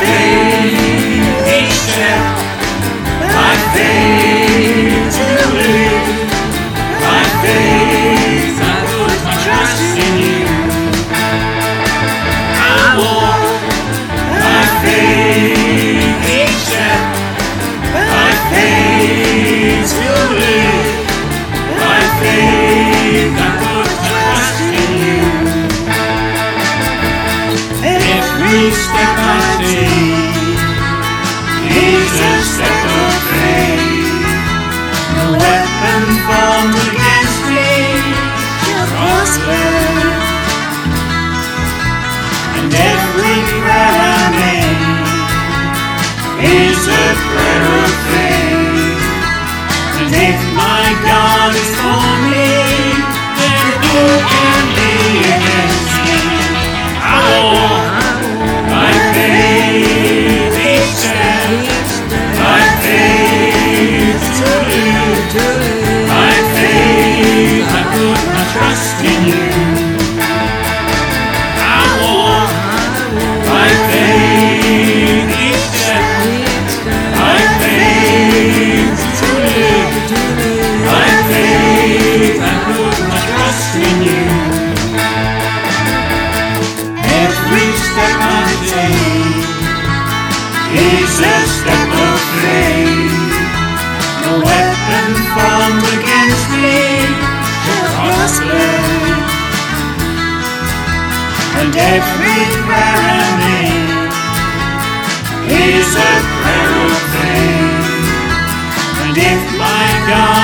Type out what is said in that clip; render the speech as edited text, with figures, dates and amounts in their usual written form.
faith each step, by faith to live, by faith I put my trust in you. I walk by faith each step, by faith to live, by faith I put my trust in you. Every step I take is a step of faith. No weapon formed against me shall prosper, and every prayer I make is a prayer of faith. And if my God is for me, then who can be against me? I walk by faith each step, by faith to live, by faith I put my trust in you. I walk by faith each step, by faith to live, by faith I put my trust in you. Every step I take is a step of faith. No weapon formed against me shall prosper, and every prayer I make is a prayer of faith. And if my God